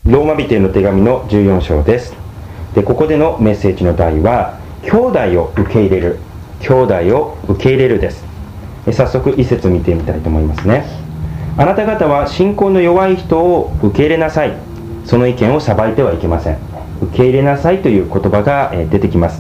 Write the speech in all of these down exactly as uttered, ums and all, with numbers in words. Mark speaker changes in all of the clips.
Speaker 1: ローマ人への手紙のじゅうよん章です。でここでのメッセージの題は、兄弟を受け入れる、兄弟を受け入れるです。早速一節見てみたいと思いますね。あなた方は信仰の弱い人を受け入れなさい。その意見を裁いてはいけません。受け入れなさいという言葉が出てきます。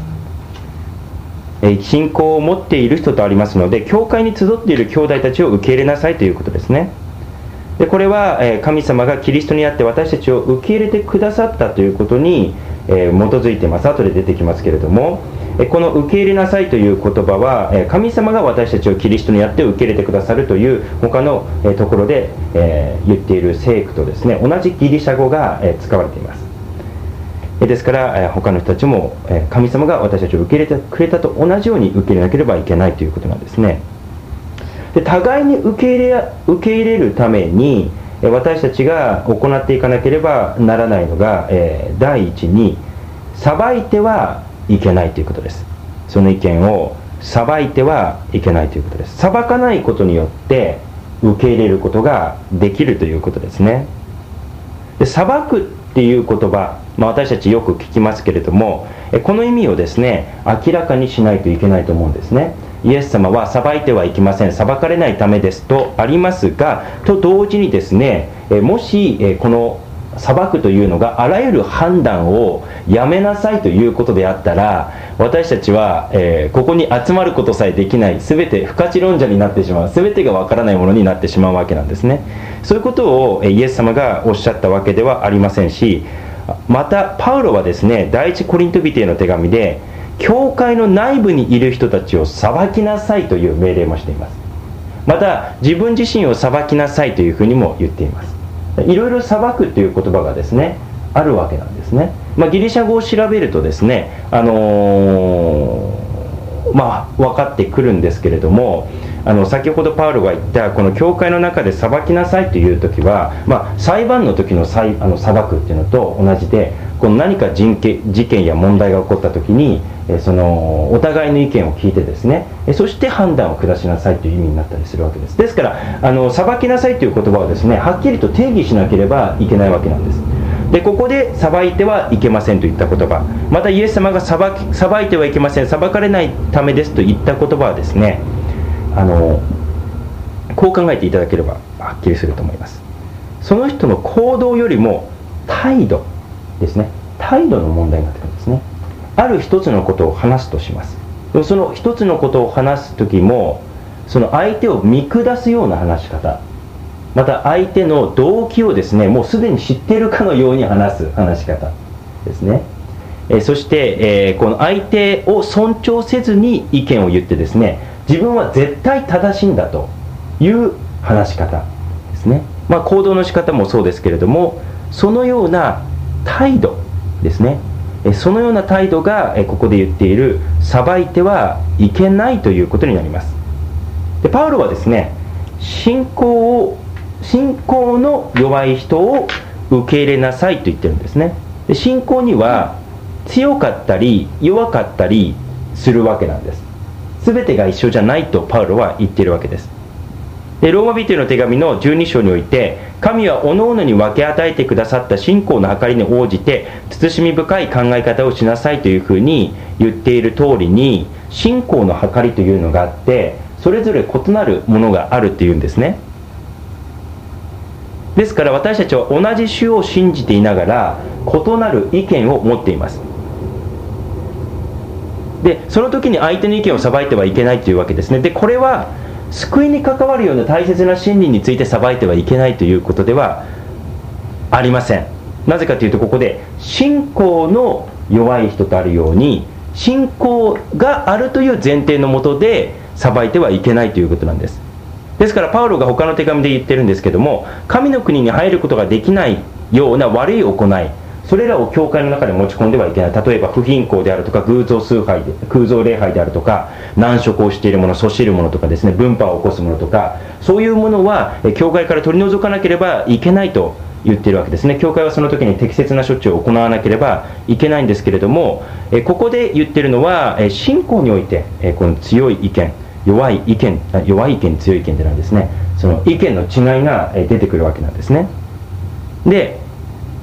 Speaker 1: 信仰を持っている人とありますので、教会に集っている兄弟たちを受け入れなさいということですね。でこれは神様がキリストにあって私たちを受け入れてくださったということに基づいています。後で出てきますけれども、この受け入れなさいという言葉は神様が私たちをキリストにあって受け入れてくださるという他のところで言っている聖句とですね、同じギリシャ語が使われています。ですから他の人たちも神様が私たちを受け入れてくれたと同じように受け入れなければいけないということなんですね。で互いに受け入れ、受け入れるために私たちが行っていかなければならないのが、えー、第一に裁いてはいけないということです。その意見を裁いてはいけないということです。裁かないことによって受け入れることができるということですね。で裁くっていう言葉、まあ、私たちよく聞きますけれども、この意味をですね明らかにしないといけないと思うんですね。イエス様は裁いてはいけません、裁かれないためですとありますが、と同時にですね、もしこの裁くというのがあらゆる判断をやめなさいということであったら、私たちは、えー、ここに集まることさえできない、全て不可知論者になってしまう、全てがわからないものになってしまうわけなんですね。そういうことをイエス様がおっしゃったわけではありませんし、またパウロはですね、第一コリント人への手紙で教会の内部にいる人たちを裁きなさいという命令もしています。また自分自身を裁きなさいというふうにも言っています。いろいろ裁くという言葉がですねあるわけなんですね。まあ、ギリシャ語を調べるとですね、あのー、まあ分かってくるんですけれども、あの先ほどパウロが言ったこの教会の中で裁きなさいという時は、まあ、裁判の時の裁、あの裁くっていうのと同じで、この何か人権事件や問題が起こった時にそのお互いの意見を聞いてですね、そして判断を下しなさいという意味になったりするわけです。ですからあの裁きなさいという言葉をですねはっきりと定義しなければいけないわけなんです。でここで裁いてはいけませんといった言葉、またイエス様が裁き、裁いてはいけません、裁かれないためですといった言葉はですね、あのこう考えていただければはっきりすると思います。その人の行動よりも態度ですね、態度の問題になってくるんですね。ある一つのことを話すとします。でもその一つのことを話す時も、その相手を見下すような話し方、また相手の動機をですねもうすでに知っているかのように話す話し方ですね。えそして、えー、この相手を尊重せずに意見を言ってですね、自分は絶対正しいんだという話し方ですね。まあ行動の仕方もそうですけれども、そのような態度ですね、そのような態度がここで言っている裁いてはいけないということになります。でパウロはですね、信仰を信仰の弱い人を受け入れなさいと言ってるんですね。で信仰には強かったり弱かったりするわけなんです。全てが一緒じゃないとパウロは言っているわけです。でローマ人への手紙のじゅうに章において、神は各々に分け与えてくださった信仰の計りに応じて慎み深い考え方をしなさいというふうに言っている通りに、信仰の計りというのがあって、それぞれ異なるものがあるっていうんですね。ですから私たちは同じ主を信じていながら異なる意見を持っています。でその時に相手の意見を裁いてはいけないというわけですね。でこれは救いに関わるような大切な真理について裁いてはいけないということではありません。なぜかというと、ここで信仰の弱い人とあるように、信仰があるという前提のもとで裁いてはいけないということなんです。ですからパウロが他の手紙で言ってるんですけども、神の国に入ることができないような悪い行い、それらを教会の中で持ち込んではいけない。例えば不貧困であるとか、偶像崇拝で空像礼拝であるとか、難色をしているもの、そしるものとかですね、分派を起こすものとか、そういうものは教会から取り除かなければいけないと言っているわけですね。教会はその時に適切な処置を行わなければいけないんですけれども、ここで言っているのは信仰においてこの強い意見、弱い意見、弱い意見、強い意見でなんですね、その意見の違いが出てくるわけなんですね。で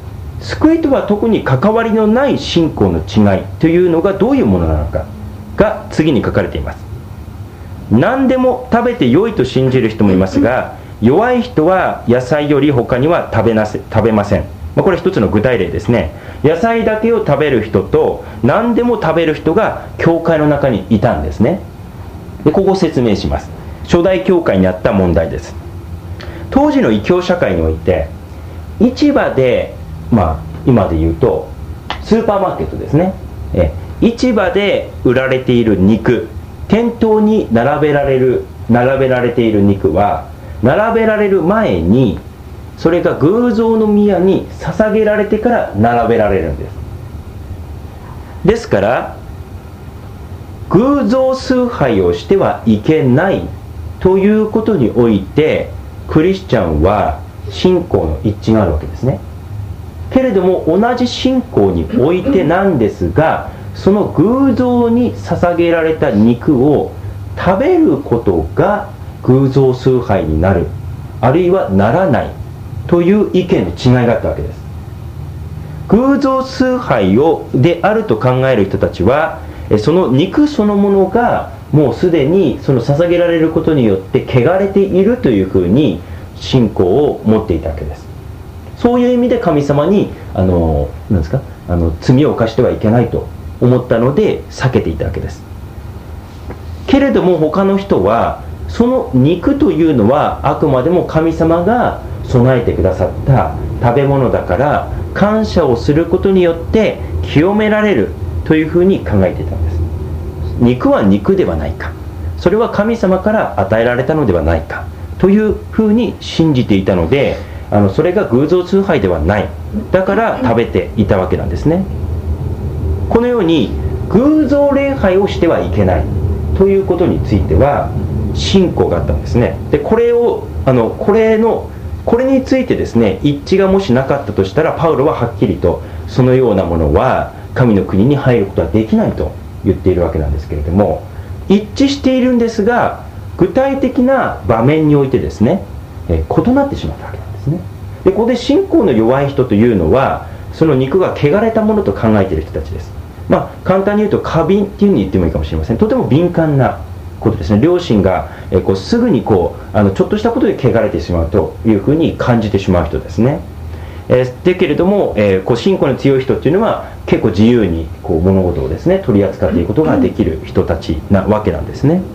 Speaker 1: 救いとは特に関わりのない信仰の違いというのがどういうものなのかが次に書かれています。何でも食べて良いと信じる人もいますが、弱い人は野菜より他には食べなせ食べません。まあ、これ一つの具体例ですね。野菜だけを食べる人と何でも食べる人が教会の中にいたんですね。でここを説明します。初代教会にあった問題です。当時の異教社会において、市場で、まあ今で言うとスーパーマーケットですね、え市場で売られている肉、店頭に並べられる並べられている肉は、並べられる前にそれが偶像の宮に捧げられてから並べられるんです。ですから偶像崇拝をしてはいけないということにおいて、クリスチャンは信仰の一致があるわけですね。けれども同じ信仰においてなんですが、その偶像に捧げられた肉を食べることが偶像崇拝になる、あるいはならないという意見の違いがあったわけです。偶像崇拝をであると考える人たちは、その肉そのものがもうすでにその捧げられることによって汚れているというふうに信仰を持っていたわけです。そういう意味で神様にあの何ですかあの罪を犯してはいけないと思ったので避けていたわけです。けれども他の人はその肉というのはあくまでも神様が備えてくださった食べ物だから感謝をすることによって清められるというふうに考えていたんです。肉は肉ではないか、それは神様から与えられたのではないかというふうに信じていたので、あのそれが偶像崇拝ではない、だから食べていたわけなんですね。このように偶像礼拝をしてはいけないということについては信仰があったんですね。でこれをあのこれのこれについてですね、一致がもしなかったとしたら、パウロははっきりとそのようなものは神の国に入ることはできないと言っているわけなんですけれども、一致しているんですが具体的な場面においてですね、え異なってしまったわけなんですね。でここで信仰の弱い人というのは、その肉が汚れたものと考えている人たちです。まあ簡単に言うと過敏っていうふうに言ってもいいかもしれません。とても敏感なことですね。両親がえこうすぐにこうあのちょっとしたことで汚れてしまうというふうに感じてしまう人ですね。えー、だけれども、えー、こう信仰の強い人っていうのは結構自由にこう物事をですね取り扱っていくことができる人たちなわけなんですね。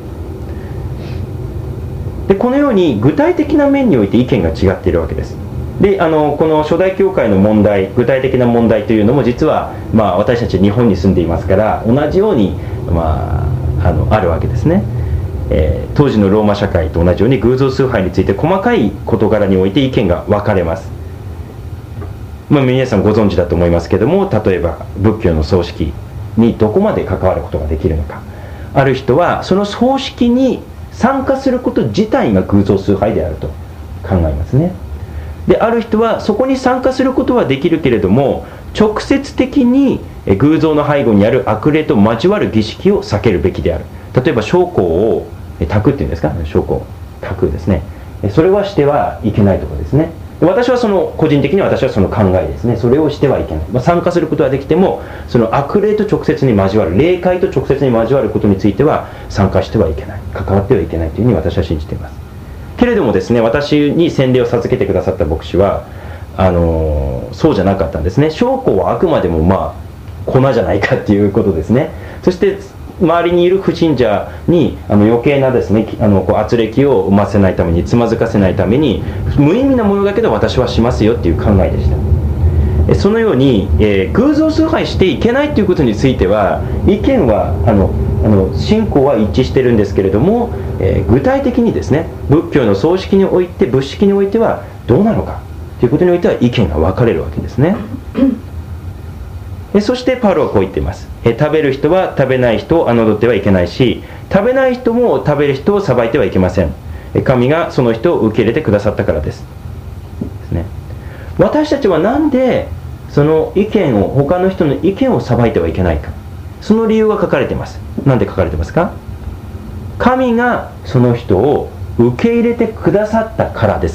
Speaker 1: でこのように具体的な面において意見が違っているわけです。であのこの初代教会の問題、具体的な問題というのも実は、まあ、私たち日本に住んでいますから同じように、まあ、あのあるわけですね。えー、当時のローマ社会と同じように偶像崇拝について細かい事柄において意見が分かれます。まあ、皆さんご存知だと思いますけども、例えば仏教の葬式にどこまで関わることができるのか、ある人はその葬式に参加すること自体が偶像崇拝であると考えますね。である人はそこに参加することはできるけれども、直接的に偶像の背後にある悪霊と交わる儀式を避けるべきである。例えば焼香を焚くっていうんですか、焼香焚くですね、それはしてはいけないとかですね。私はその個人的には私はその考えですね。それをしてはいけない、まあ、参加することはできてもその悪霊と直接に交わる、霊界と直接に交わることについては参加してはいけない、関わってはいけないというふうに私は信じています。けれどもですね、私に洗礼を授けてくださった牧師はあのー、そうじゃなかったんですね。焼香はあくまでもまあ粉じゃないかっていうことですね。そして周りにいる不信者にあの余計なですね、あのこう圧力を生ませないために、つまずかせないために、無意味なものだけど私はしますよっていう考えでした。そのように、えー、偶像崇拝していけないということについては意見はあのあの信仰は一致してるんですけれども、えー、具体的にですね、仏教の葬式において、仏式においてはどうなのかということにおいては意見が分かれるわけですね。そしてパウロはこう言っています。食べる人は食べない人を侮ってはいけないし、食べない人も食べる人を裁いてはいけません。神がその人を受け入れてくださったからです。ですね。私たちはなんでその意見を、他の人の意見を裁いてはいけないか、その理由が書かれています。なんで書かれてますか？神がその人を受け入れてくださったからです。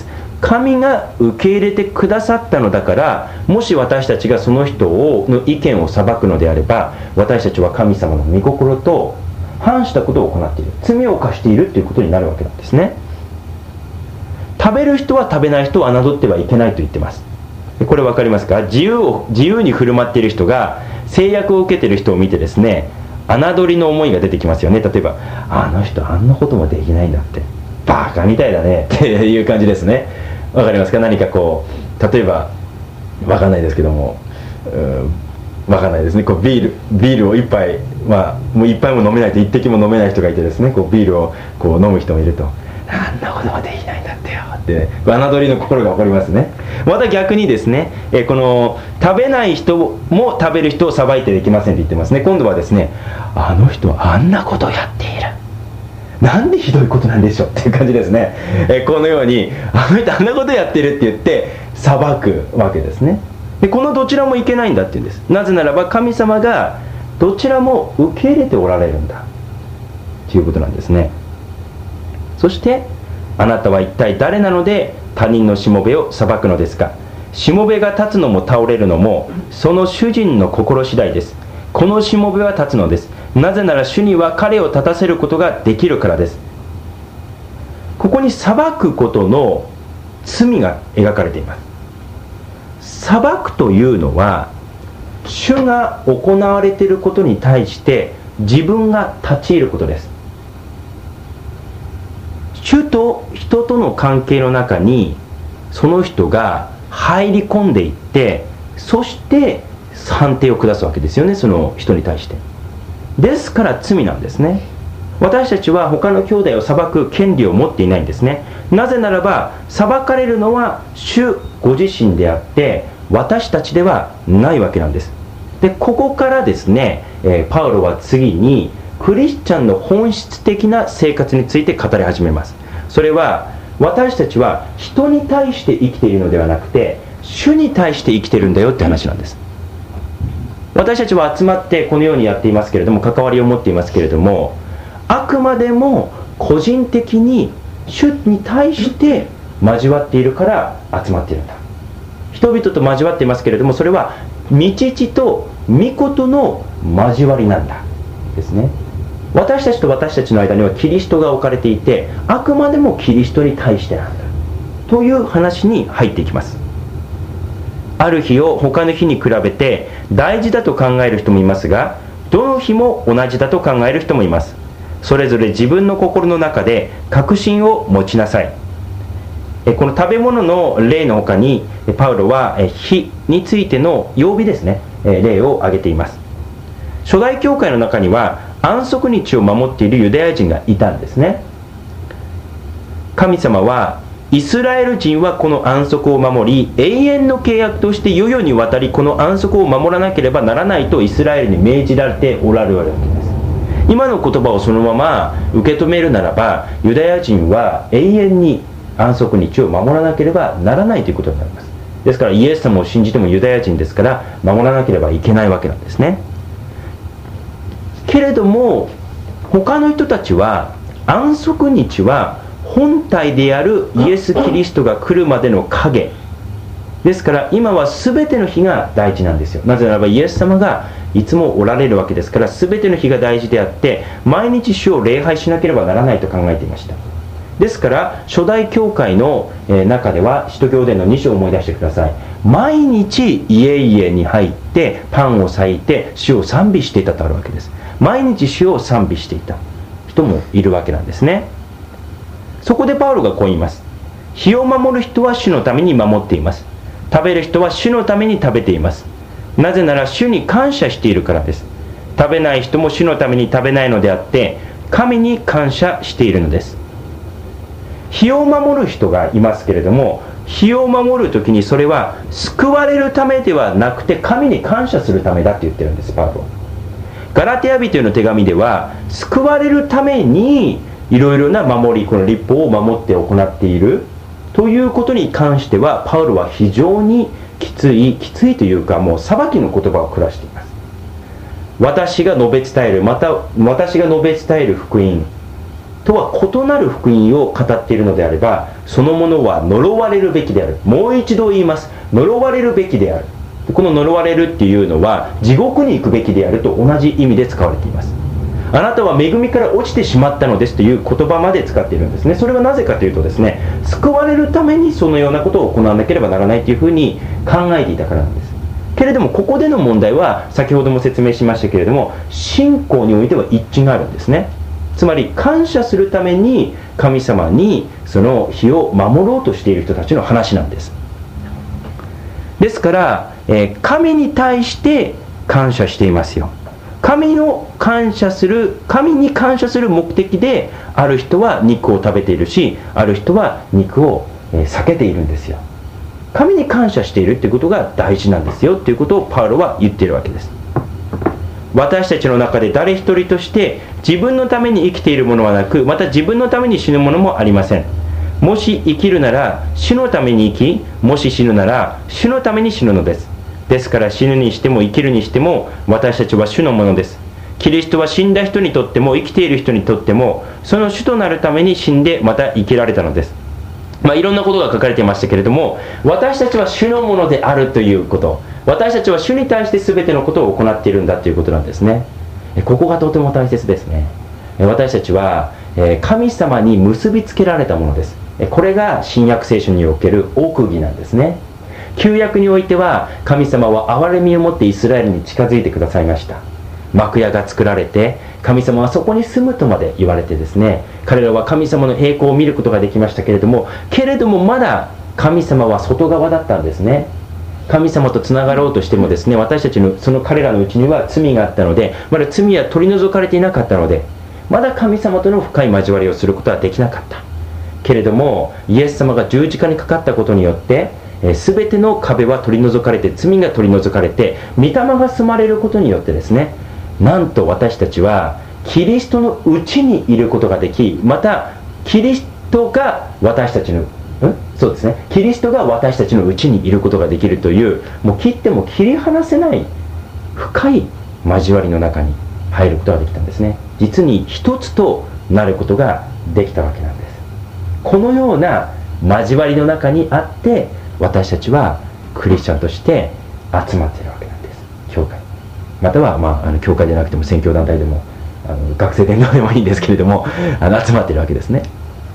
Speaker 1: 神が受け入れてくださったのだから、もし私たちがその人をの意見を裁くのであれば、私たちは神様の御心と反したことを行っている、罪を犯しているということになるわけなんですね。食べる人は食べない人を侮ってはいけないと言ってます。これ分かりますか？自由を自由に振る舞っている人が制約を受けている人を見てですね、侮りの思いが出てきますよね。例えば、あの人あんなこともできないんだって、バカみたいだねっていう感じですね。わかりますか？何かこう、例えばわかんないですけども、わかんないですね。こうビールビールを一杯、まあもう一杯も飲めないと一滴も飲めない人がいてですね、こうビールをこう飲む人もいると、あんなことはできないんだってよって、ね、侮りの心が起こりますね。また逆にですね、えこの食べない人も食べる人を裁いてできませんって言ってますね。今度はですね、あの人はあんなことをやっている、なんでひどいことなんでしょうっていう感じですね。えこのように、あの人あんなことやってるって言って裁くわけですね。でこのどちらもいけないんだっていうんです。なぜならば神様がどちらも受け入れておられるんだということなんですね。そしてあなたは一体誰なので他人のしもべを裁くのですか。しもべが立つのも倒れるのもその主人の心次第です。このしもべは立つのです。なぜなら主には彼を立たせることができるからです。ここに裁くことの罪が描かれています。裁くというのは主が行われていることに対して自分が立ち入ることです。主と人との関係の中にその人が入り込んでいって、そして判定を下すわけですよね、その人に対して。ですから罪なんですね。私たちは他の兄弟を裁く権利を持っていないんですね。なぜならば裁かれるのは主ご自身であって私たちではないわけなんです。でここからですね、えー、パウロは次にクリスチャンの本質的な生活について語り始めます。それは私たちは人に対して生きているのではなくて主に対して生きているんだよって話なんです。私たちは集まってこのようにやっていますけれども、関わりを持っていますけれども、あくまでも個人的に主に対して交わっているから集まっているんだ。人々と交わっていますけれども、それは御父と御子の交わりなんだですね。私たちと私たちの間にはキリストが置かれていて、あくまでもキリストに対してなんだという話に入っていきます。ある日を他の日に比べて大事だと考える人もいますが、どの日も同じだと考える人もいます。それぞれ自分の心の中で確信を持ちなさい。この食べ物の例の他にパウロは日についての曜日ですね、例を挙げています。初代教会の中には安息日を守っているユダヤ人がいたんですね。神様はイスラエル人はこの安息を守り、永遠の契約として世々にわたりこの安息を守らなければならないとイスラエルに命じられておられるわけです。今の言葉をそのまま受け止めるならば、ユダヤ人は永遠に安息日を守らなければならないということになります。ですからイエス様を信じてもユダヤ人ですから守らなければいけないわけなんですね。けれども他の人たちは安息日は本体であるイエス・キリストが来るまでの影ですから、今は全ての日が大事なんですよ。なぜならばイエス様がいつもおられるわけですから、全ての日が大事であって毎日主を礼拝しなければならないと考えていました。ですから初代教会の中では使徒行伝のに章を思い出してください。毎日家々に入ってパンを裂いて主を賛美していたとあるわけです。毎日主を賛美していた人もいるわけなんですね。そこでパウロがこう言います。日を守る人は主のために守っています。食べる人は主のために食べています。なぜなら主に感謝しているからです。食べない人も主のために食べないのであって神に感謝しているのです。日を守る人がいますけれども、日を守るときにそれは救われるためではなくて神に感謝するためだって言ってるんです、パウロ。ガラテヤ人への手紙では救われるためにいろいろな守り、この律法を守って行っているということに関してはパウロは非常にきついきついというか、もう裁きの言葉を下しています。私が述べ伝える、また私が述べ伝える福音とは異なる福音を語っているのであれば、そのものは呪われるべきである。もう一度言います。呪われるべきである。この呪われるっていうのは地獄に行くべきであると同じ意味で使われています。あなたは恵みから落ちてしまったのですという言葉まで使っているんですね。それはなぜかというとですね、救われるためにそのようなことを行わなければならないというふうに考えていたからなんです。けれどもここでの問題は先ほども説明しましたけれども、信仰においては一致があるんですね。つまり感謝するために神様にその日を守ろうとしている人たちの話なんです。ですから、えー、神に対して感謝していますよ。神の感謝する神に感謝する目的である人は肉を食べているし、ある人は肉を、えー、避けているんですよ。神に感謝しているということが大事なんですよということをパウロは言っているわけです。私たちの中で誰一人として自分のために生きているものはなく、また自分のために死ぬものもありません。もし生きるなら主のために生き、もし死ぬなら主のために死ぬのです。ですから死ぬにしても生きるにしても私たちは主のものです。キリストは死んだ人にとっても生きている人にとってもその主となるために死んでまた生きられたのです。まあいろんなことが書かれていましたけれども、私たちは主のものであるということ、私たちは主に対して全てのことを行っているんだということなんですね。ここがとても大切ですね。私たちは神様に結びつけられたものです。これが新約聖書における奥義なんですね。旧約においては神様は憐れみを持ってイスラエルに近づいてくださいました。幕屋が作られて神様はそこに住むとまで言われてですね、彼らは神様の栄光を見ることができましたけれども、けれどもまだ神様は外側だったんですね。神様とつながろうとしてもですね、私たちのその彼らのうちには罪があったので、まだ罪は取り除かれていなかったので、まだ神様との深い交わりをすることはできなかった。けれどもイエス様が十字架にかかったことによって全ての壁は取り除かれて、罪が取り除かれて、御霊が住まれることによってですね、なんと私たちはキリストのうちにいることができ、またキリストが私たちのんそうですねキリストが私たちのうちにいることができるという、もう切っても切り離せない深い交わりの中に入ることができたんですね。実に一つとなることができたわけなんです。このような交わりの中にあって私たちはクリスチャンとして集まっているわけなんです。教会または、まあ、あの教会でなくても宣教団体でもあの学生伝道でもいいんですけれども、あの集まっているわけですね。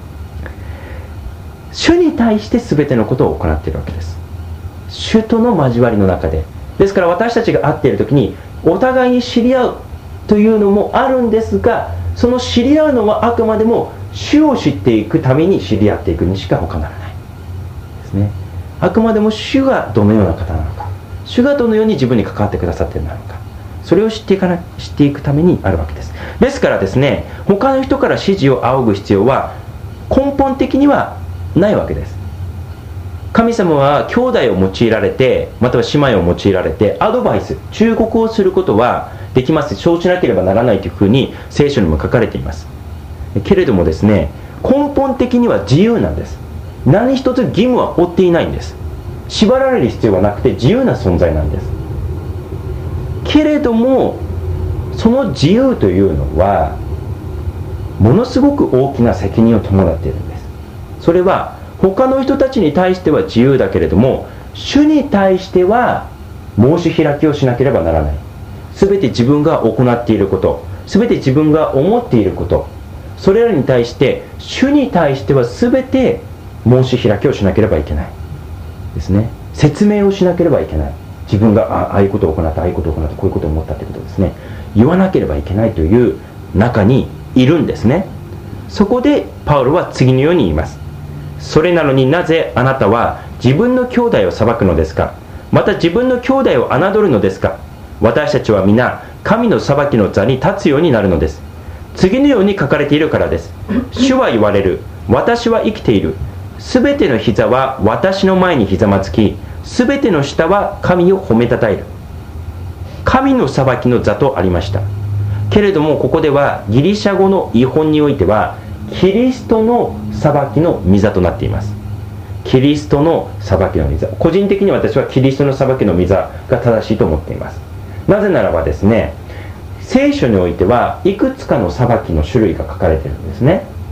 Speaker 1: 主に対して全てのことを行っているわけです。主との交わりの中で、ですから私たちが会っている時にお互いに知り合うというのもあるんですが、その知り合うのはあくまでも主を知っていくために知り合っていくにしか他ならないですね。あくまでも主がどのような方なのか、主がどのように自分に関わってくださっているのか、それを知っていかな知っていくためにあるわけです。ですからですね、他の人から指示を仰ぐ必要は根本的にはないわけです。神様は兄弟を用いられて、または姉妹を用いられてアドバイス、忠告をすることはできます。そうしなければならないというふうに聖書にも書かれています。けれどもですね、根本的には自由なんです。何一つ義務は負っていないんです。縛られる必要はなくて自由な存在なんです。けれどもその自由というのはものすごく大きな責任を伴っているんです。それは他の人たちに対しては自由だけれども、主に対しては申し開きをしなければならない。全て自分が行っていること、全て自分が思っていること、それらに対して主に対しては全て申し開きをしなければいけないですね。説明をしなければいけない。自分が あ, ああいうことを行った、ああいうことを行った、こういうことを思ったということですね、言わなければいけないという中にいるんですね。そこでパウロは次のように言います。それなのになぜあなたは自分の兄弟を裁くのですか、また自分の兄弟を侮るのですか。私たちは皆神の裁きの座に立つようになるのです。次のように書かれているからです。主は言われる。私は生きている。すべての膝は私の前にひざまつき、すべての舌は神を褒めたたえる。神の裁きの座とありました。けれどもここではギリシャ語の译本においてはキリストの裁きの御座となっています。キリストの裁きの御座、個人的に私はキリストの裁きの御座が正しいと思っています。なぜならばですね、聖書においてはいくつかの裁きの種類が書かれているんですね。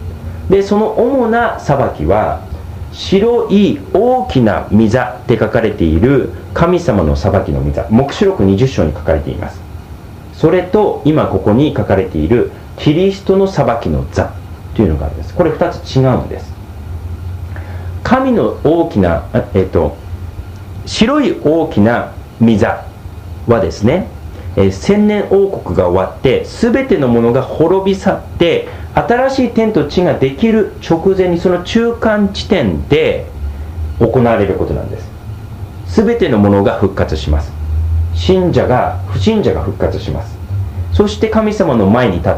Speaker 1: でその主な裁きは、白い大きな御座って書かれている神様の裁きの御座、黙示録にじゅっ章に書かれています。それと今ここに書かれているキリストの裁きの座というのがあるんです。これふたつ違うんです。神の大きな、えっと、白い大きな御座はですね、えー、千年王国が終わって全てのものが滅び去って新しい天と地ができる直前に、その中間地点で行われることなんです。全てのものが復活します。信者が不信者が復活します。そして神様の前に立って、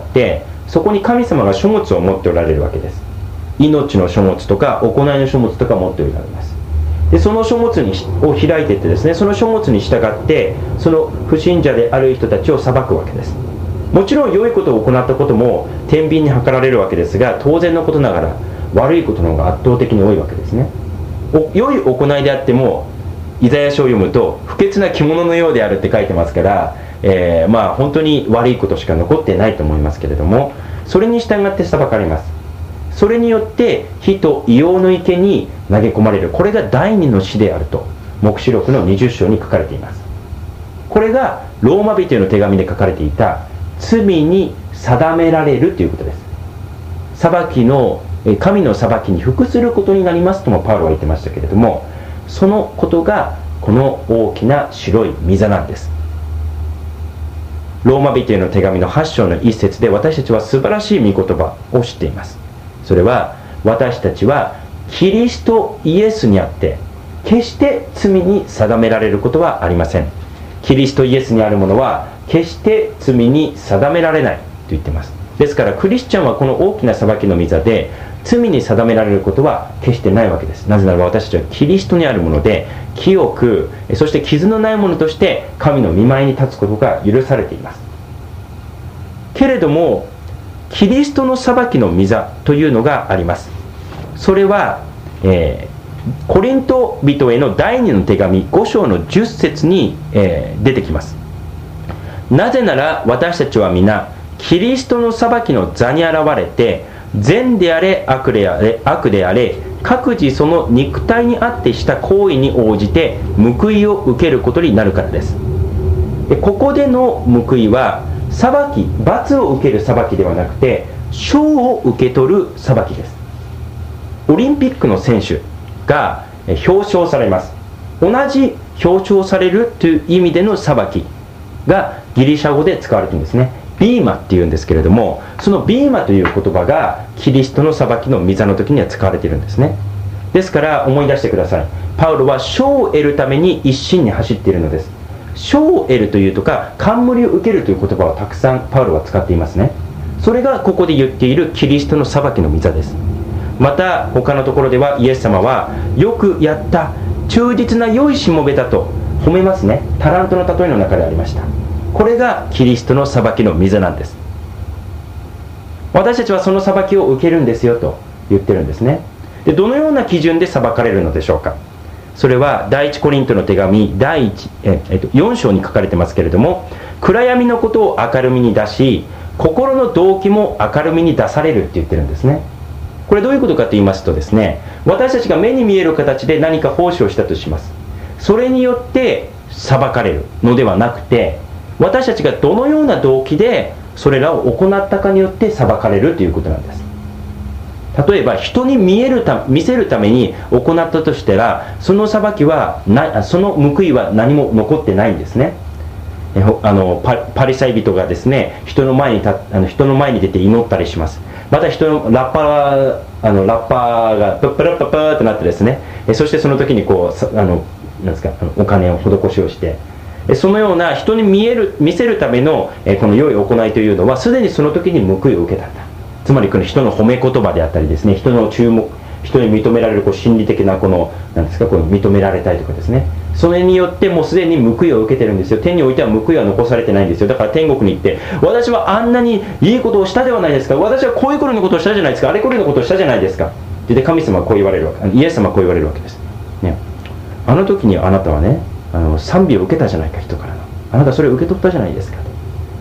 Speaker 1: そこに神様が書物を持っておられるわけです。命の書物とか行いの書物とか持っておられます。でその書物にを開いていってですね、その書物に従ってその不信者である人たちを裁くわけです。もちろん良いことを行ったことも天秤に測られるわけですが、当然のことながら悪いことの方が圧倒的に多いわけですね。お良い行いであっても、イザヤ書を読むと不潔な着物のようであるって書いてますから、えー、まあ本当に悪いことしか残ってないと思いますけれども、それに従って裁かれます。それによって火と硫黄の池に投げ込まれる。これが第二の死であると黙示録のにじゅっ章に書かれています。これがローマ人への手紙で書かれていた罪に定められるということです。裁きの神の裁きに服することになりますともパウロは言ってましたけれども、そのことがこの大きな白い御座なんです。ローマ人への手紙のはち章の一節で、私たちは素晴らしい御言葉を知っています。それは、私たちはキリストイエスにあって決して罪に定められることはありません。キリストイエスにあるものは決して罪に定められないと言っています。ですからクリスチャンはこの大きな裁きの御座で罪に定められることは決してないわけです。なぜならば私たちはキリストにあるもので、清くそして傷のないものとして神の御前に立つことが許されています。けれどもキリストの裁きの御座というのがあります。それは、えー、コリント人への第二の手紙ご章のじゅっ節に、えー、出てきます。なぜなら私たちは皆キリストの裁きの座に現れて、善であれ悪であれ悪であれ各自その肉体にあってした行為に応じて報いを受けることになるからです。でここでの報いは裁き、罰を受ける裁きではなくて賞を受け取る裁きです。オリンピックの選手が表彰されます。同じ表彰されるという意味での裁きがギリシャ語で使われているんですね。ビーマっていうんですけれども、そのビーマという言葉がキリストの裁きの御座の時には使われているんですね。ですから思い出してください。パウロは賞を得るために一心に走っているのです。賞を得るというとか冠を受けるという言葉をたくさんパウロは使っていますね。それがここで言っているキリストの裁きの御座です。また他のところではイエス様はよくやった忠実な良いしもべだと褒めますね。タラントの例えの中でありました。これがキリストの裁きの御座なんです。私たちはその裁きを受けるんですよと言ってるんですね。でどのような基準で裁かれるのでしょうか。それは第一コリントの手紙第一え、えっと、よん章に書かれてますけれども、暗闇のことを明るみに出し心の動機も明るみに出されるって言ってるんですね。これどういうことかと言いますとですね、私たちが目に見える形で何か奉仕をしたとします。それによって裁かれるのではなくて、私たちがどのような動機でそれらを行ったかによって裁かれるということなんです。例えば人に見えるた見せるために行ったとしたら、その裁きはなその報いは何も残ってないんですね。えあの パ, パリサイ人がですね、人の前にたあの人の前に出て祈ったりします。また人のラッパーあのラッパーがプップルップップーってなってですね、えそしてその時にこうあのなんですかあのお金を施しをして、そのような人に見える見せるためのえこの良い行いというのはすでにその時に報いを受けたんだ。つまりこの人の褒め言葉であったりですね、人の注目、人に認められるこう心理的なこのなんですかこの認められたいとかですね、それによってもうすでに報いを受けてるんですよ。天においては報いは残されてないんですよ。だから天国に行って、私はあんなにいいことをしたではないですか、私はこういう頃のことをしたじゃないですか、あれこれのことをしたじゃないですかって言って神様はこう言われるわけ、イエス様はこう言われるわけです、ね、あの時にあなたはね、あの賛美を受けたじゃないか、人からの、あなたそれを受け取ったじゃないですかと。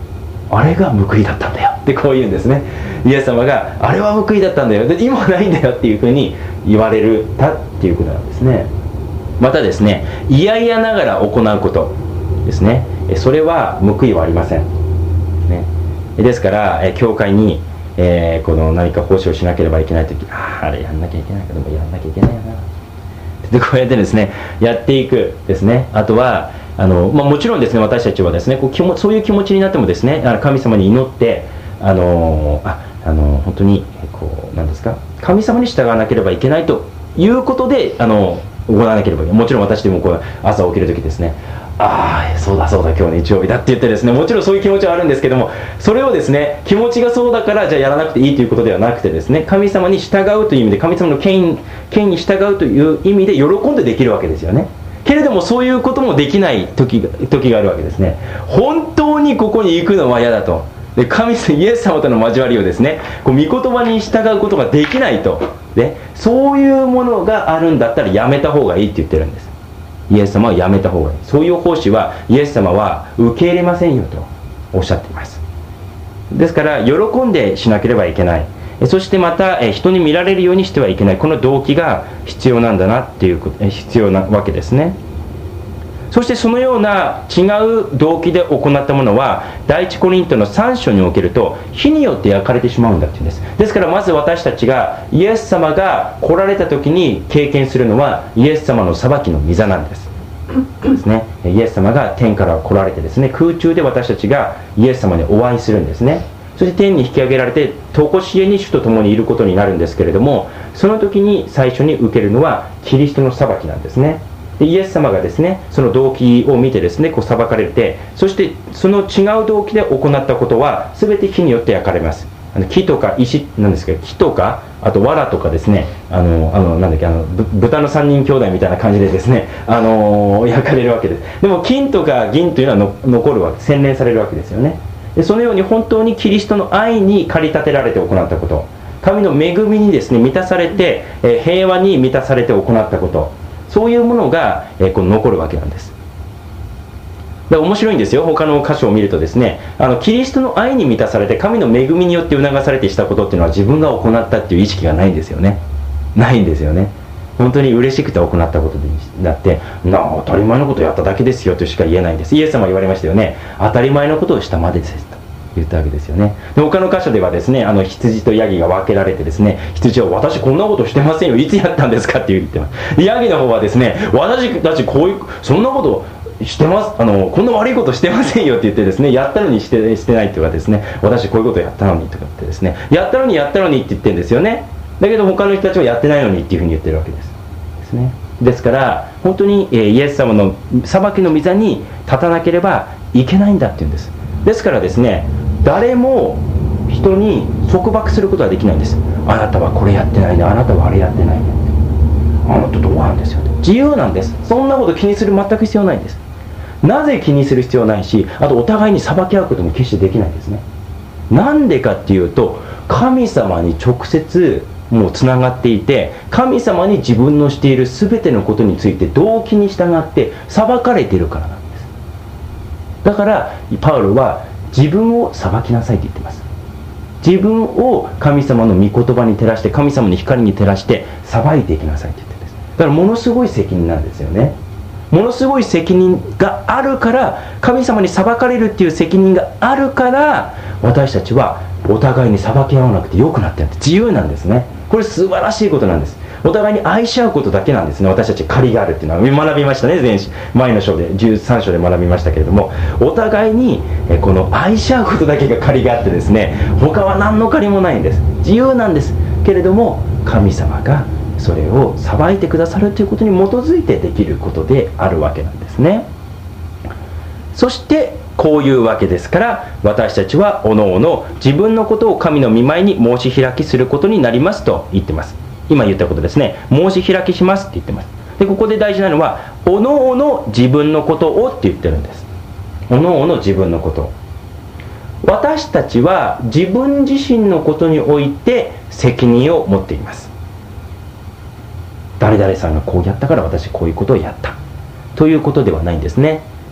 Speaker 1: あれが報いだったんだよってこう言うんですね。イエス様があれは報いだったんだよ、で今はないんだよっていうふうに言われるたっていうことなんですね。またですね、嫌々ながら行うことですね、それは報いはありません、ね、ですから教会に、えー、この何か奉仕をしなければいけないとき、あああれやんなきゃいけないけどもやんなきゃいけないよなでこうやってですねやっていくですね。あとはあの、まあ、もちろんですね、私たちはですねこう気もそういう気持ちになってもですね、神様に祈ってあのああの本当にこうなんですか、神様に従わなければいけないということであの行わなければいけない。もちろん私でもこう朝起きるときですね、ああそうだそうだ今日日曜日だって言ってですね、もちろんそういう気持ちはあるんですけども、それをですね気持ちがそうだからじゃあやらなくていいということではなくてですね、神様に従うという意味で、神様の権威、権威に従うという意味で喜んでできるわけですよね。けれどもそういうこともできない時が、時があるわけですね。本当にここに行くのは嫌だと、で神様イエス様との交わりをですねこう御言葉に従うことができないと、でそういうものがあるんだったらやめた方がいいって言ってるんです。イエス様はやめた方がいい、そういう奉仕はイエス様は受け入れませんよとおっしゃっています。ですから喜んでしなければいけない、そしてまた人に見られるようにしてはいけない、この動機が必要なんだなっていうこと必要なわけですね。そしてそのような違う動機で行ったものは第一コリントのさん章におけると火によって焼かれてしまうんだっていうんです。ですからまず私たちがイエス様が来られた時に経験するのはイエス様の裁きの御座なんですですね。イエス様が天から来られてですね、空中で私たちがイエス様にお会いするんですね。そして天に引き上げられて常しえに主と共にいることになるんですけれども、その時に最初に受けるのはキリストの裁きなんですね。でイエス様がですねその動機を見てですねこう裁かれて、そしてその違う動機で行ったことは全て火によって焼かれます。あの木とか石なんですけど、木とかあと藁とかですね、あのあのなんだっけあの豚の三人兄弟みたいな感じでですね、あのー、焼かれるわけです。でも金とか銀というのはの残るわけ、洗練されるわけですよね。でそのように本当にキリストの愛に駆り立てられて行ったこと、神の恵みにですね満たされて、えー、平和に満たされて行ったこと、そういうものが、えー、この残るわけなんです。で面白いんですよ。他の箇所を見るとですね、あのキリストの愛に満たされて神の恵みによって促されてしたことっていうのは自分が行ったっていう意識がないんですよね。ないんですよね。本当に嬉しくて行ったことでなってな当たり前のことをやっただけですよとしか言えないんです。イエス様は言われましたよね。当たり前のことをしたまでですと言ったわけですよね。で他の箇所ではですね、あの羊とヤギが分けられてですね、羊は私こんなことしてませんよ、いつやったんですかって言ってます。でヤギの方はですね、私たちこういうそんなことしてますあのこんな悪いことしてませんよって言ってですね、やったのにしてしてないとかですね、私こういうことやったのにとかってですね、やったのにやったのにって言ってるんですよね。だけど他の人たちはやってないのにっていうふうに言ってるわけですですね。ですから本当に、えー、イエス様の裁きの御座に立たなければいけないんだっていうんです。ですからですね、誰も人に束縛することはできないんです。あなたはこれやってないね、あなたはあれやってないね、あなたどうなんですよ、自由なんです。そんなこと気にする全く必要ないんです。なぜ気にする必要ないし、あとお互いに裁き合うことも決してできないんですね。なんでかっていうと、神様に直接もうつながっていて、神様に自分のしている全てのことについて動機に従って裁かれているからなんです。だからパウロは自分を裁きなさいと言っています。自分を神様の御言葉に照らして、神様の光に照らして裁いていきなさいと言っているんです。だからものすごい責任なんですよね。ものすごい責任があるから、神様に裁かれるっていう責任があるから、私たちはお互いに裁き合わなくてよくなってる、自由なんですね。これ素晴らしいことなんです。お互いに愛し合うことだけなんですね。私たち借りがあるっていうのは学びましたね。前前の章でじゅうさん章で学びましたけれども、お互いにこの愛し合うことだけが借りがあってですね、他は何の借りもないんです。自由なんですけれども、神様がそれを裁いてくださるということに基づいてできることであるわけなんですね。そしてこういうわけですから、私たちはおのおの自分のことを神の御前に申し開きすることになりますと言ってます。今言ったことですね。申し開きしますって言ってます。でここで大事なのは、おのおの自分のことをって言ってるんです。おのおの自分のこと。私たちは自分自身のことにおいて責任を持っています。誰々さんがこうやったから私こういうことをやったということではないんですね。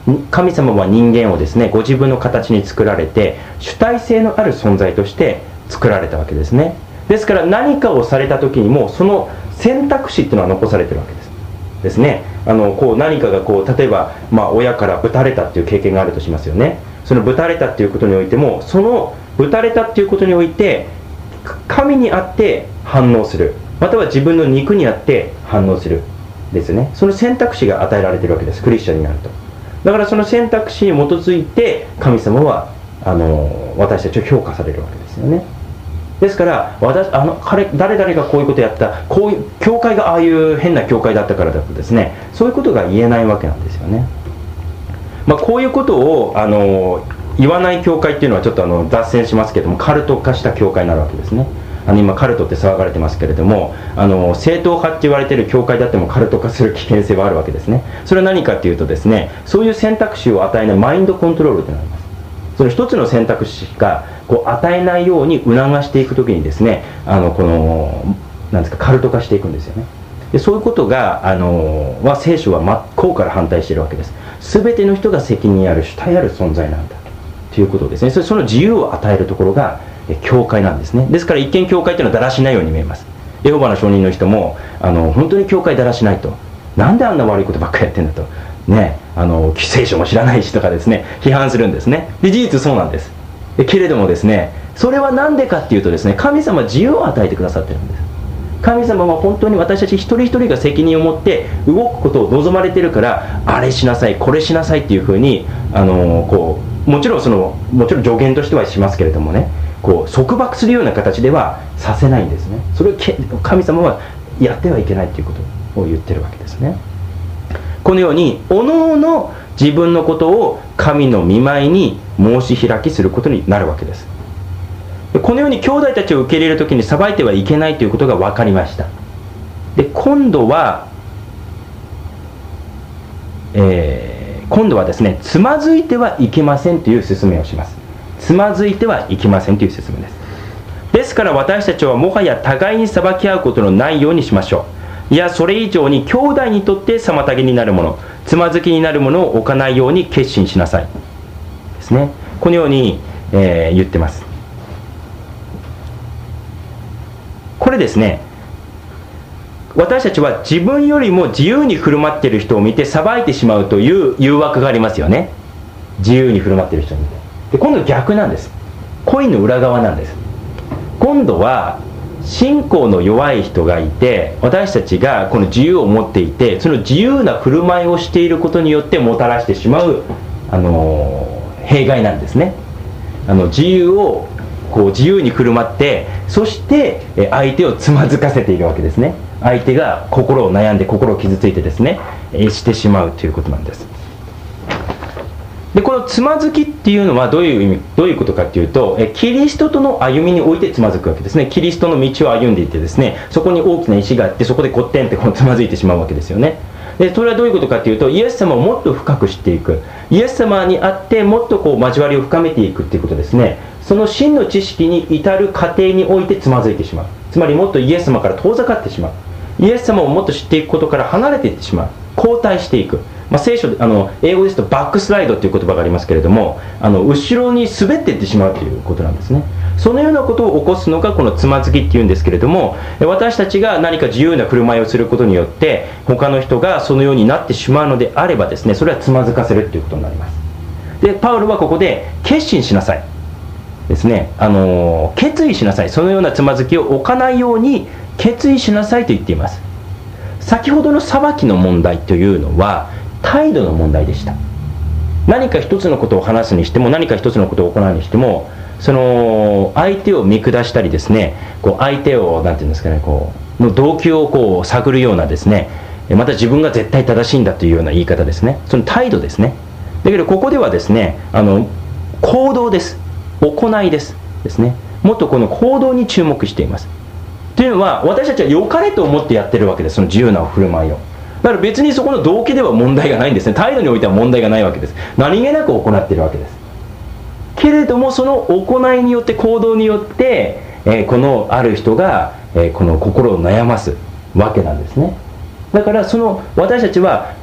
Speaker 1: 神様は人間をですねご自分の形に作られて主体性のある存在として作られたわけですね。ですから何かをされた時にもその選択肢っていうのは残されてるわけですですね。あのこう何かがこう例えば、まあ、親からぶたれたっていう経験があるとしますよね。そのぶたれたっていうことにおいてもそのぶたれたっていうことにおいて神にあって反応する、または自分の肉にあって反応するですね。その選択肢が与えられているわけです、クリスチャンになると。だからその選択肢に基づいて神様はあの私たちを評価されるわけですよね。ですから私あの彼誰々がこういうことやった、こういう教会がああいう変な教会だったからだとですね、そういうことが言えないわけなんですよね。まあ、こういうことをあの言わない教会っていうのはちょっとあの脱線しますけども、カルト化した教会になるわけですね。あの今カルトって騒がれてますけれども、あの正統派って言われている教会だってもカルト化する危険性はあるわけですね。それは何かっていうとですね、そういう選択肢を与えないマインドコントロールというのがあります。その一つの選択肢がこう与えないように促していくときにですね、あのこのなんですかカルト化していくんですよね。でそういうことがあのは聖書は真っ向から反対しているわけです。全ての人が責任ある主体ある存在なんだということですね。それその自由を与えるところが教会なんですね。ですから一見教会というのはだらしないように見えます。エホバの証人の人もあの本当に教会だらしないと、なんであんな悪いことばっかりやってんだとね、あの聖書も知らないしとかですね批判するんですね。で事実そうなんです。けれどもですね、それは何でかっていうとですね、神様は自由を与えてくださってるんです。神様は本当に私たち一人一人が責任を持って動くことを望まれてるから、あれしなさいこれしなさいっていうふうにあのこうもちろんそのもちろん助言としてはしますけれどもね、こう束縛するような形ではさせないんですね。それを神様はやってはいけないということを言ってるわけですね。このようにおのおの自分のことを神の御前に申し開きすることになるわけです。このように兄弟たちを受け入れるときに裁いてはいけないということが分かりました。で今度は、えー、今度はですね、つまずいてはいけませんという勧めをします。つまずいてはいけませんという勧めです。ですから私たちはもはや互いに裁き合うことのないようにしましょう。いやそれ以上に兄弟にとって妨げになるもの、つまずきになるものを置かないように決心しなさいですね。このように、えー、言ってます。これですね、私たちは自分よりも自由に振る舞っている人を見て裁いてしまうという誘惑がありますよね。自由に振る舞っている人を見て。で今度逆なんです。コインの裏側なんです。今度は信仰の弱い人がいて、私たちがこの自由を持っていて、その自由な振る舞いをしていることによってもたらしてしまう、あのー、弊害なんですね。あの自由をこう自由に振る舞って、そして相手をつまずかせているわけですね。相手が心を悩んで心を傷ついてですねしてしまうということなんです。でこのつまずきっていうのはどういう意味、どういうことかっていうと、キリストとの歩みにおいてつまずくわけですね。キリストの道を歩んでいてですね、そこに大きな石があって、そこでこってんってこうつまずいてしまうわけですよね。でそれはどういうことかっていうと、イエス様をもっと深く知っていく、イエス様にあってもっとこう交わりを深めていくっていうことですね。その真の知識に至る過程においてつまずいてしまう。つまりもっとイエス様から遠ざかってしまう。イエス様をもっと知っていくことから離れていってしまう。後退していく。まあ、聖書であの英語ですとバックスライドという言葉がありますけれども、あの後ろに滑っていってしまうということなんですね。そのようなことを起こすのがこのつまずきっていうんですけれども、私たちが何か自由な振る舞いをすることによって他の人がそのようになってしまうのであればですね、それはつまずかせるということになります。でパウロはここで決心しなさいですね、あの決意しなさい、そのようなつまずきを置かないように決意しなさいと言っています。先ほどの裁きの問題というのは態度の問題でした。何か一つのことを話すにしても、何か一つのことを行うにしても、その相手を見下したりですね、こう相手をなんていうんですかね、こうの動機をこう探るようなですね、また自分が絶対正しいんだというような言い方ですね。その態度ですね。だけどここではですね、あの行動です、行いですですね。もっとこの行動に注目しています。というのは私たちは良かれと思ってやってるわけです。その自由な振る舞いを。だから別にそこの動機では問題がないんですね。態度においては問題がないわけです。何気なく行っているわけです。けれどもその行いによって、行動によって、えー、このある人が、えー、この心を悩ますわけなんですね。だからその私たちは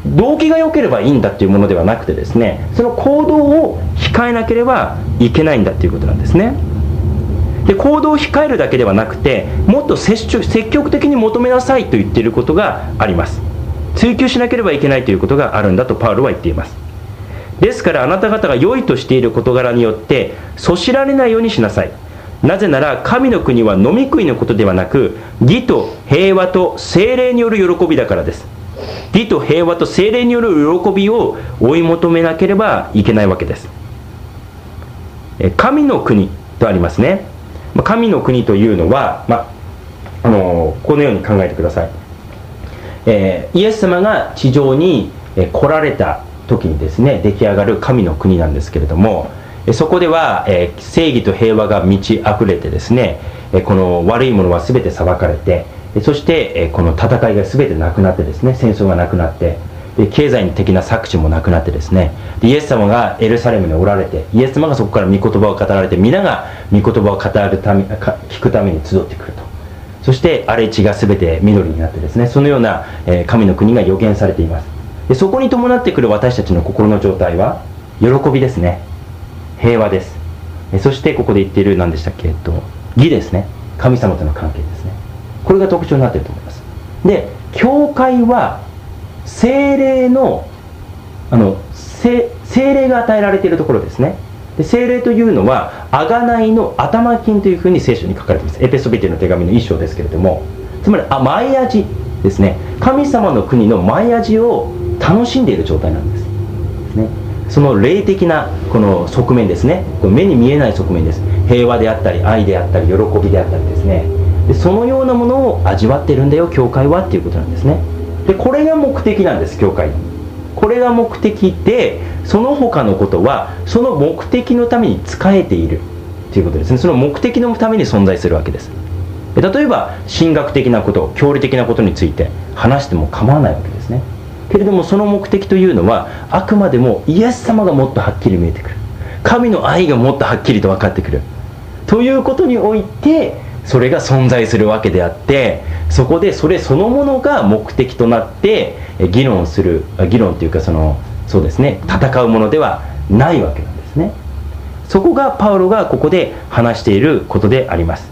Speaker 1: 動機が良ければいいんだっていうものではなくてですね、その行動を控えなければいけないんだっていうことなんですね。で、行動を控えるだけではなくて、もっと積極的に求めなさいと言っていることがあります。追求しなければいけないということがあるんだとパウロは言っています。ですからあなた方が良いとしている事柄によってそしられないようにしなさい。なぜなら神の国は飲み食いのことではなく、義と平和と聖霊による喜びだからです。義と平和と聖霊による喜びを追い求めなければいけないわけです。神の国とありますね。神の国というのは、まあのこのように考えてください。えー、イエス様が地上に来られた時にですね、出来上がる神の国なんですけれども、そこでは、えー、正義と平和が満ち溢れてですね、この悪いものは全て裁かれて、そしてこの戦いが全てなくなってですね、戦争がなくなって、で経済的な搾取もなくなってですね、でイエス様がエルサレムにおられて、イエス様がそこから御言葉を語られて、皆が御言葉を語るため聞くために集ってくると。そして荒れ地が全て緑になってですね、そのような、えー、神の国が予言されています。でそこに伴ってくる私たちの心の状態は喜びですね、平和です。えそしてここで言っている何でしたっけ、えっと義ですね、神様との関係ですね。これが特徴になっていると思います。で教会は聖霊のあの聖霊が与えられているところですね。で聖霊というのは贖いの頭金というふうに聖書に書かれています。エペソビテの手紙の一章ですけれども、つまりあ前味ですね、神様の国の前味を楽しんでいる状態なんです、ですね。その霊的なこの側面ですね、目に見えない側面です。平和であったり愛であったり喜びであったりですね、でそのようなものを味わっているんだよ教会はっていうことなんですね。でこれが目的なんです。教会、これが目的で、その他のことはその目的のために仕えているということですね。その目的のために存在するわけです。例えば神学的なこと、教理的なことについて話しても構わないわけですね。けれどもその目的というのはあくまでもイエス様がもっとはっきり見えてくる、神の愛がもっとはっきりと分かってくるということにおいて、それが存在するわけであって、そこでそれそのものが目的となって議論する、議論というかそのそうですね、戦うものではないわけなんですね。そこがパウロがここで話していることであります。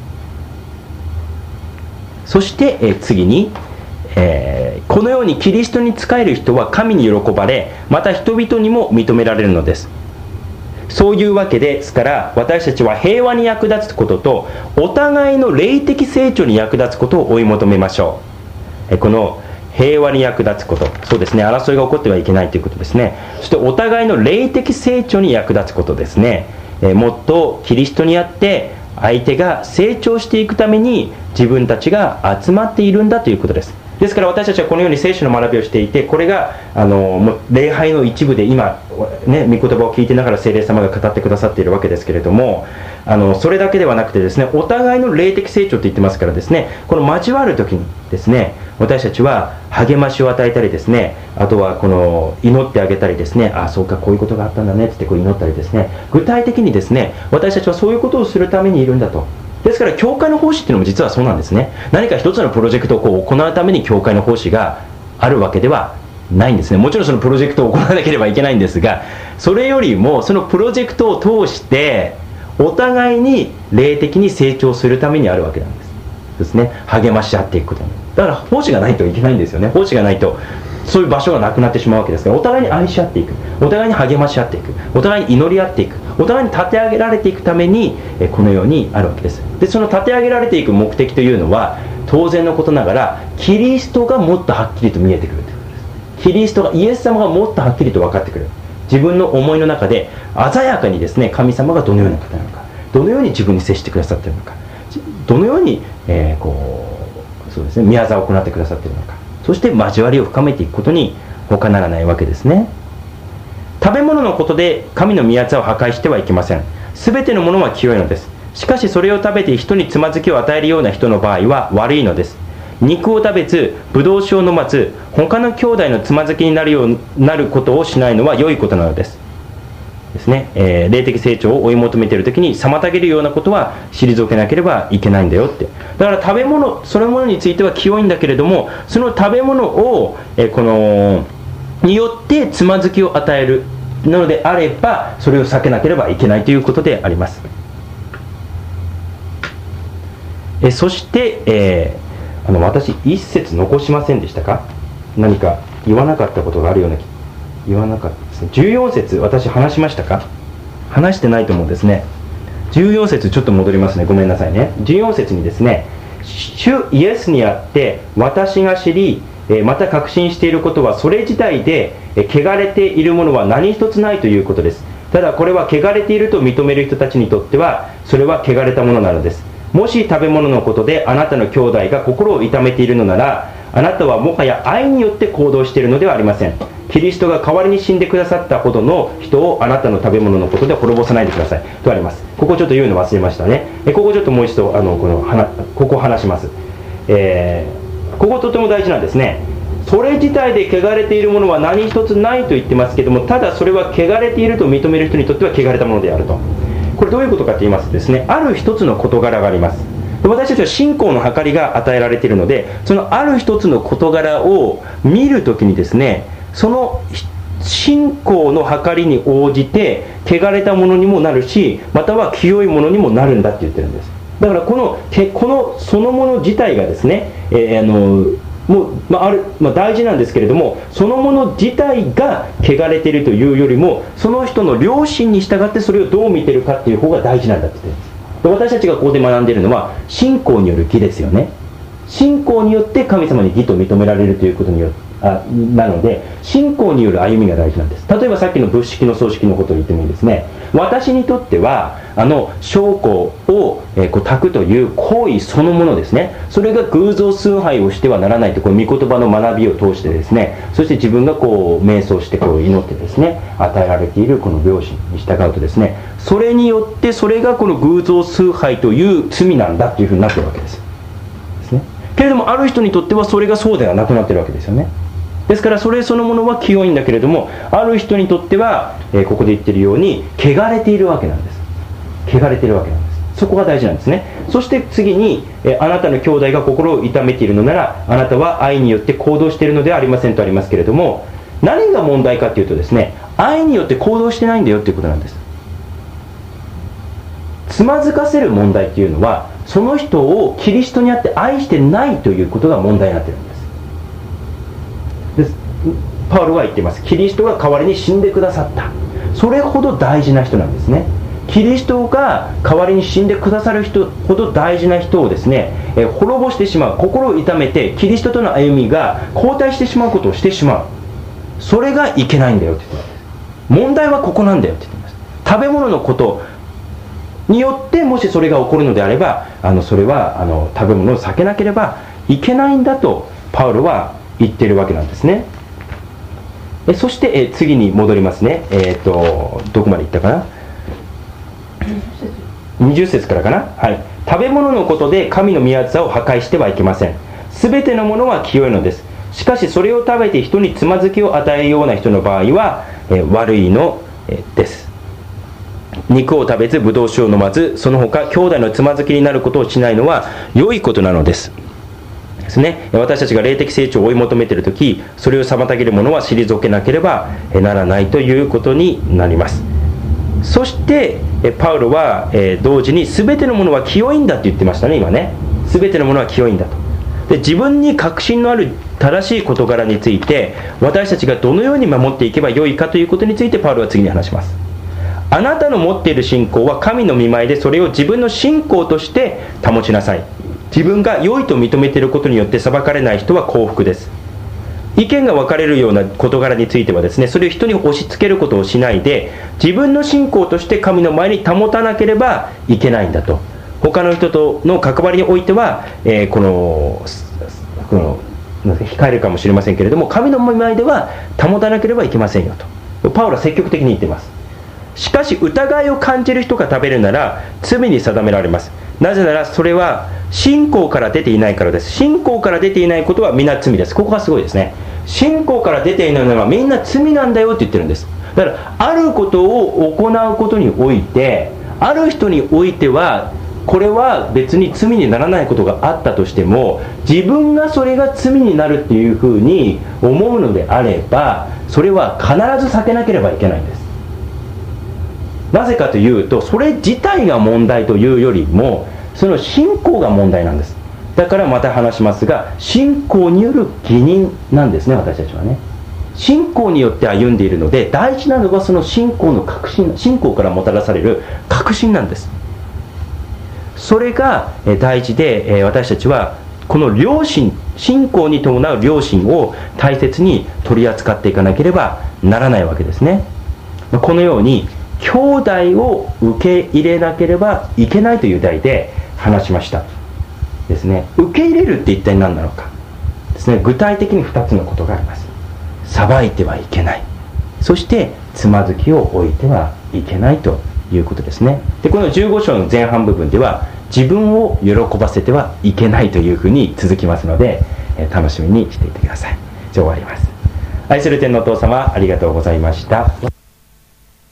Speaker 1: そしてえ次に、えー、このようにキリストに仕える人は神に喜ばれ、また人々にも認められるのです。そういうわけですから、私たちは平和に役立つこととお互いの霊的成長に役立つことを追い求めましょう。えこの平和に役立つこと、そうですね、争いが起こってはいけないということですね。そしてお互いの霊的成長に役立つことですね。えもっとキリストにあって相手が成長していくために自分たちが集まっているんだということです。ですから私たちはこのように聖書の学びをしていて、これがあの礼拝の一部で今、ね、御言葉を聞いてながら聖霊様が語ってくださっているわけですけれども、あのそれだけではなくてですね、お互いの霊的成長と言ってますからですね、この交わる時にですね、私たちは励ましを与えたりですね、あとはこの祈ってあげたりですね、ああそうかこういうことがあったんだねってこう祈ったりですね、具体的にですね、私たちはそういうことをするためにいるんだと。ですから教会の奉仕っていうのも実はそうなんですね。何か一つのプロジェクトをこう行うために教会の奉仕があるわけではないんですね。もちろんそのプロジェクトを行わなければいけないんですが、それよりもそのプロジェクトを通してお互いに霊的に成長するためにあるわけなんですですね。励まし合っていくことに、だから奉仕がないといけないんですよね。奉仕がないとそういう場所がなくなってしまうわけですから、お互いに愛し合っていく、お互いに励まし合っていく、お互いに祈り合っていく、お互いに立て上げられていくためにこのようにあるわけです。でその立て上げられていく目的というのは当然のことながらキリストがもっとはっきりと見えてくるということです。キリストが、イエス様がもっとはっきりと分かってくる。自分の思いの中で鮮やかにですね、神様がどのような方なのか、どのように自分に接してくださっているのか、どのように、えー、こうそうですね、宮沢を行ってくださっているのか、そして交わりを深めていくことに他ならないわけですね。食べ物のことで神の宮座を破壊してはいけません。すべてのものは清いのです。しかしそれを食べて人につまずきを与えるような人の場合は悪いのです。肉を食べずブドウ酒を飲まず他の兄弟のつまずきになるようになることをしないのは良いことなのですですね。えー、霊的成長を追い求めているときに妨げるようなことは退けなければいけないんだよって。だから食べ物そのものについては清いんだけれども、その食べ物を、えー、このによってつまずきを与えるのであれば、それを避けなければいけないということであります。えそして、えー、あの私一節残しませんでしたか？何か言わなかったことがあるような気言わなかったですね。じゅうよん節私話しましたか？話してないと思うんですね。じゅうよん節ちょっと戻りますね。ごめんなさいね。じゅうよん節にですね、主イエスにあって私が知りまた確信していることは、それ自体で汚れているものは何一つないということです。ただこれは汚れていると認める人たちにとっては、それは汚れたものなのです。もし食べ物のことであなたの兄弟が心を痛めているのなら、あなたはもはや愛によって行動しているのではありません。キリストが代わりに死んでくださったほどの人をあなたの食べ物のことで滅ぼさないでくださいとあります。ここちょっと言うの忘れましたね。えここちょっともう一度あのこのここ話します。えー、こことても大事なんですね。それ自体で汚れているものは何一つないと言ってますけども、ただそれは汚れていると認める人にとっては汚れたものであると。これどういうことかと言いますとですね、ある一つの事柄があります。私たちは信仰の計りが与えられているので、そのある一つの事柄を見るときにですね、その信仰の計りに応じて汚れたものにもなるし、または清いものにもなるんだって言ってるんです。だからこのこのそのもの自体がですね、えー、あのもう、まああるまあ、大事なんですけれども、そのもの自体が汚れているというよりも、その人の良心に従ってそれをどう見ているかっていう方が大事なんだって言ってるんです。私たちがここで学んでいるのは信仰による義ですよね。信仰によって神様に義と認められるということによってあなので、信仰による歩みが大事なんです。例えばさっきの仏式の葬式のことを言ってもいいですね。私にとってはあの証拠を、えー、こう焚くという行為そのものですね、それが偶像崇拝をしてはならないと、こう御言葉の学びを通してですね、そして自分がこう瞑想してこう祈ってですね、与えられているこの良心に従うとですね、それによってそれがこの偶像崇拝という罪なんだというふうになっているわけです。ですね。けれどもある人にとってはそれがそうではなくなっているわけですよね。ですからそれそのものは清いんだけれども、ある人にとっては、えー、ここで言っているように汚れているわけなんです。汚れているわけなんです。そこが大事なんですね。そして次に、えー、あなたの兄弟が心を痛めているのなら、あなたは愛によって行動しているのではありませんとありますけれども、何が問題かというとですね、愛によって行動してないんだよということなんです。つまずかせる問題というのは、その人をキリストにあって愛してないということが問題になっているんです。ですパウロは言っています。キリストが代わりに死んでくださった。それほど大事な人なんですね。キリストが代わりに死んでくださる人ほど大事な人をですね、え滅ぼしてしまう、心を痛めてキリストとの歩みが後退してしまうことをしてしまう、それがいけないんだよって言ってます。問題はここなんだよって言ってます。食べ物のことによってもしそれが起こるのであれば、あのそれはあの食べ物を避けなければいけないんだとパウロは言っているわけなんですね。えそしてえ次に戻りますね。えー、とどこまでいったかな、にじゅっ節からかな、はい、食べ物のことで神の御業を破壊してはいけません。すべてのものは清いのです。しかしそれを食べて人につまずきを与えるような人の場合は、え悪いの、えです。肉を食べずブドウ酒を飲まず、その他兄弟のつまずきになることをしないのは良いことなのですですね。私たちが霊的成長を追い求めているとき、それを妨げるものは退けなければならないということになります。そしてパウロは同時に全てのものは清いんだって言ってましたね。今ね、全てのものは清いんだと。で自分に確信のある正しい事柄について、私たちがどのように守っていけばよいかということについてパウロは次に話します。あなたの持っている信仰は神の御前で、それを自分の信仰として保ちなさい。自分が良いと認めていることによって裁かれない人は幸福です。意見が分かれるような事柄についてはですね、それを人に押し付けることをしないで、自分の信仰として神の前に保たなければいけないんだと。他の人との関わりにおいては、えー、このこの控えるかもしれませんけれども、神の前では保たなければいけませんよとパウロは積極的に言っています。しかし疑いを感じる人が食べるなら罪に定められます。なぜならそれは信仰から出ていないからです。信仰から出ていないことはみんな罪です。ここがすごいですね。信仰から出ていないのはみんな罪なんだよって言ってるんです。だからあることを行うことにおいて、ある人においてはこれは別に罪にならないことがあったとしても、自分がそれが罪になるっていうふうに思うのであれば、 それは必ず避けなければいけないんです。なぜかというと、それ自体が問題というよりも、その信仰が問題なんです。だからまた話しますが、信仰による義人なんですね、私たちはね。信仰によって歩んでいるので、大事なのはその信仰の確信、信仰からもたらされる確信なんです。それが大事で、私たちはこの良心、信仰に伴う良心を大切に取り扱っていかなければならないわけですね。このように兄弟を受け入れなければいけないという題で話しましたですね。受け入れるって一体何なのかですね。具体的にふたつのことがあります。裁いてはいけない、そしてつまずきを置いてはいけないということですね。で、このじゅうご章の前半部分では、自分を喜ばせてはいけないというふうに続きますので、えー、楽しみにしていてください。じゃあ終わります。愛する天のお父様、ありがとうございました。